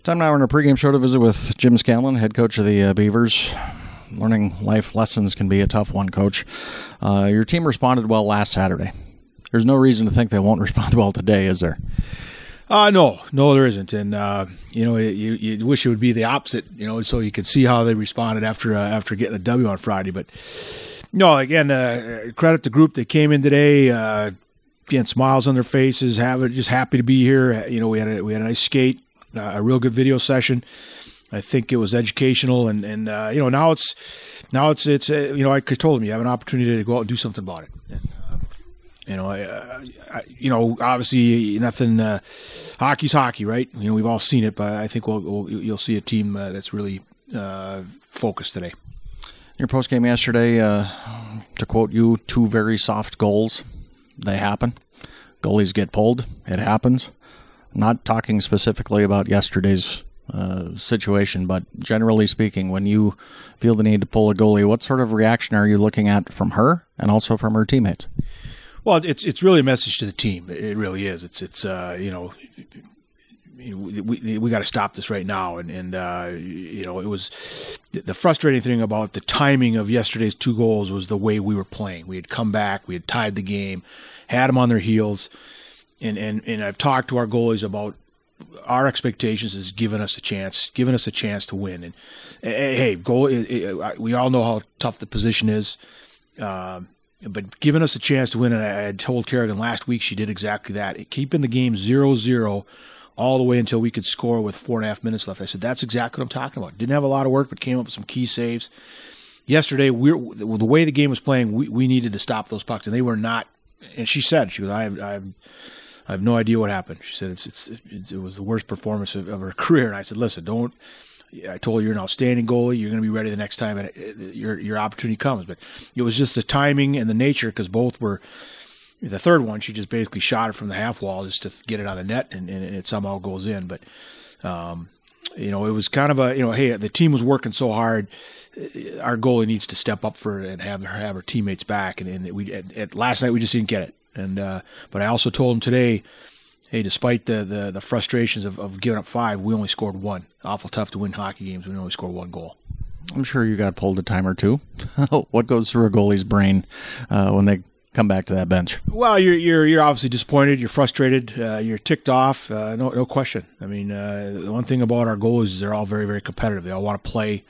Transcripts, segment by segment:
Time now in our pregame show to visit with Jim Scanlon, head coach of the Beavers. Learning life lessons can be a tough one, Coach. Your team responded well last Saturday. There's no reason to think they won't respond well today, is there? No, there isn't. And, you wish it would be the opposite, so you could see how they responded after getting a W on Friday. But, no, again, credit the group that came in today. Again, smiles on their faces, just happy to be here. We had a nice skate. A real good video session. I think it was educational, and now it's I told them you have an opportunity to go out and do something about it. Obviously nothing. Hockey's hockey, right? We've all seen it, but I think you'll see a team that's really focused today. Your post game yesterday, to quote you, 2 very soft goals. They happen. Goalies get pulled. It happens. Not talking specifically about yesterday's situation, but generally speaking, when you feel the need to pull a goalie, what sort of reaction are you looking at from her and also from her teammates? Well, it's really a message to the team. It really is. We got to stop this right now. And it was the frustrating thing about the timing of yesterday's 2 goals was the way we were playing. We had come back, we had tied the game, had them on their heels. And I've talked to our goalies about our expectations is giving us a chance to win. And hey, we all know how tough the position is, but giving us a chance to win. And I had told Kerrigan last week she did exactly that, keeping the game 0-0 all the way until we could score with 4.5 minutes left. I said that's exactly what I'm talking about. Didn't have a lot of work, but came up with some key saves. Yesterday, the way the game was playing, we needed to stop those pucks, and they were not. And she said, I have no idea what happened. She said it was the worst performance of her career. And I said, listen, I told her you're an outstanding goalie. You're going to be ready the next time your opportunity comes. But it was just the timing and the nature, because both were. The third one, she just basically shot it from the half wall just to get it on the net, and it somehow goes in. But it was kind of hey, the team was working so hard. Our goalie needs to step up for it and have her teammates back. And last night we just didn't get it. And but I also told him today, hey, despite the frustrations of giving up 5, we only scored 1. Awful tough to win hockey games when we only score 1 goal. I'm sure you got pulled a time or two. What goes through a goalie's brain when they come back to that bench? Well, you're obviously disappointed. You're frustrated. You're ticked off. No question. I mean, the one thing about our goalies is they're all very, very competitive. They all want to play.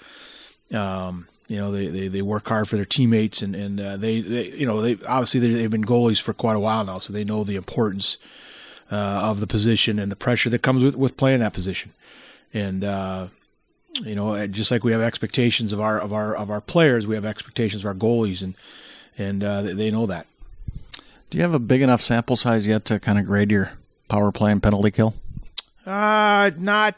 They work hard for their teammates, and they obviously they've been goalies for quite a while now, so they know the importance of the position and the pressure that comes with playing that position. And just like we have expectations of our players, we have expectations of our goalies, and they know that. Do you have a big enough sample size yet to kind of grade your power play and penalty kill? Not.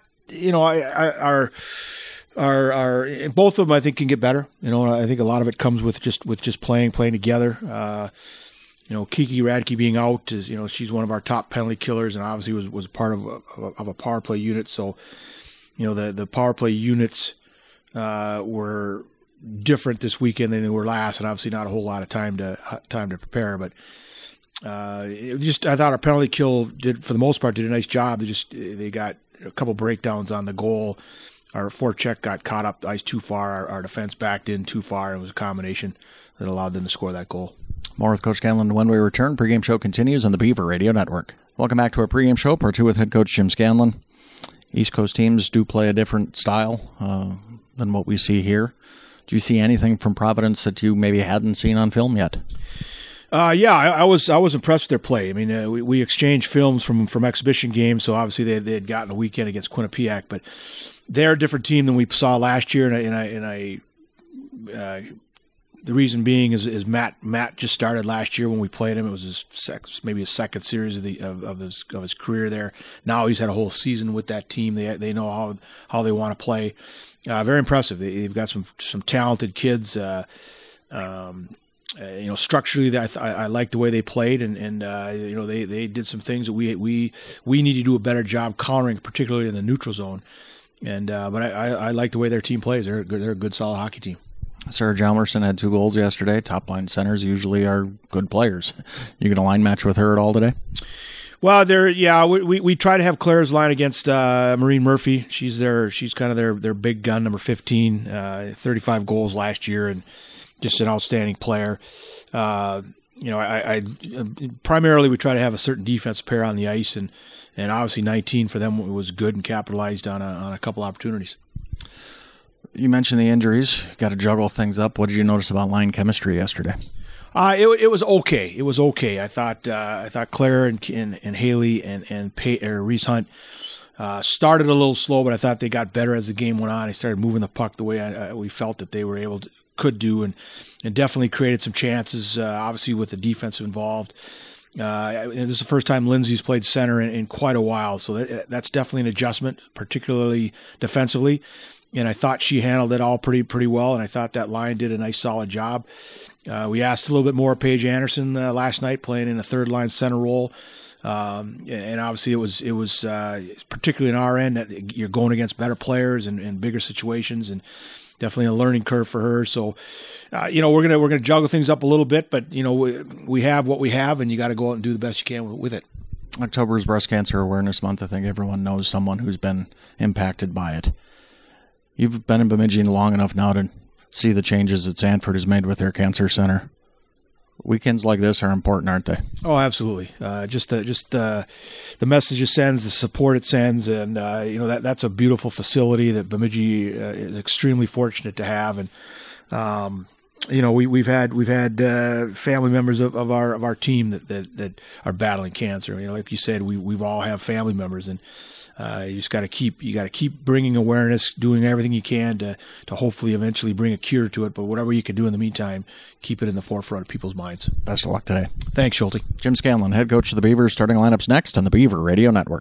Our both of them I think can get better. I think a lot of it comes with just playing together. Kiki Radke being out is she's one of our top penalty killers, and obviously was part of a power play unit. So the power play units were different this weekend than they were last, and obviously not a whole lot of time to prepare. But I thought our penalty kill did, for the most part, did a nice job. They got a couple breakdowns on the goal. Our forecheck got caught up the ice too far. Our defense backed in too far. It was a combination that allowed them to score that goal. More with Coach Scanlon when we return. Pregame show continues on the Beaver Radio Network. Welcome back to our pregame show, part 2 with head coach Jim Scanlon. East Coast teams do play a different style than what we see here. Do you see anything from Providence that you maybe hadn't seen on film yet? I was impressed with their play. I mean, we exchanged films from exhibition games, so obviously they had gotten a weekend against Quinnipiac, but they're a different team than we saw last year, and the reason being is Matt just started last year when we played him. It was maybe his second series of his career there. Now he's had a whole season with that team. They know how they want to play. Very impressive. They've got some talented kids. Structurally, I like the way they played, and they did some things that we need to do a better job countering, particularly in the neutral zone. And but I like the way their team plays. They're a good, solid hockey team. Sarah Jalmerson had 2 goals yesterday. Top line centers usually are good players. You going to line match with her at all today? Well, we try to have Claire's line against Maureen Murphy. She's kind of their big gun, number 15, 35 goals last year, and just an outstanding player. I primarily we try to have a certain defensive pair on the ice, and obviously 19 for them was good and capitalized on a couple opportunities. You mentioned the injuries. Got to juggle things up. What did you notice about line chemistry yesterday? It was okay. It was okay. I thought Claire and Haley and Reese Hunt started a little slow, but I thought they got better as the game went on. They started moving the puck the way we felt that they were could do, and definitely created some chances. Obviously, with the defense involved. This is the first time Lindsay's played center in quite a while, so that's definitely an adjustment, particularly defensively. And I thought she handled it all pretty well, and I thought that line did a nice, solid job. We asked a little bit more of Paige Anderson last night, playing in a third-line center role. And obviously it was particularly on our end that you're going against better players and bigger situations, and definitely a learning curve for her. So, we're gonna juggle things up a little bit, but we have what we have, and you got to go out and do the best you can with it. October is Breast Cancer Awareness Month. I think everyone knows someone who's been impacted by it. You've been in Bemidji long enough now to see the changes that Sanford has made with their cancer center. Weekends like this are important, aren't they? Oh, absolutely. Just the message it sends, the support it sends, and that's a beautiful facility that Bemidji is extremely fortunate to have. And we've had family members of our team that are battling cancer. Like you said, we've all have family members, and you just got to keep bringing awareness, doing everything you can to hopefully eventually bring a cure to it. But whatever you can do in the meantime, keep it in the forefront of people's minds. Best of luck today. Thanks, Schulte. Jim Scanlon, head coach of the Beavers. Starting lineups next on the Beaver Radio Network.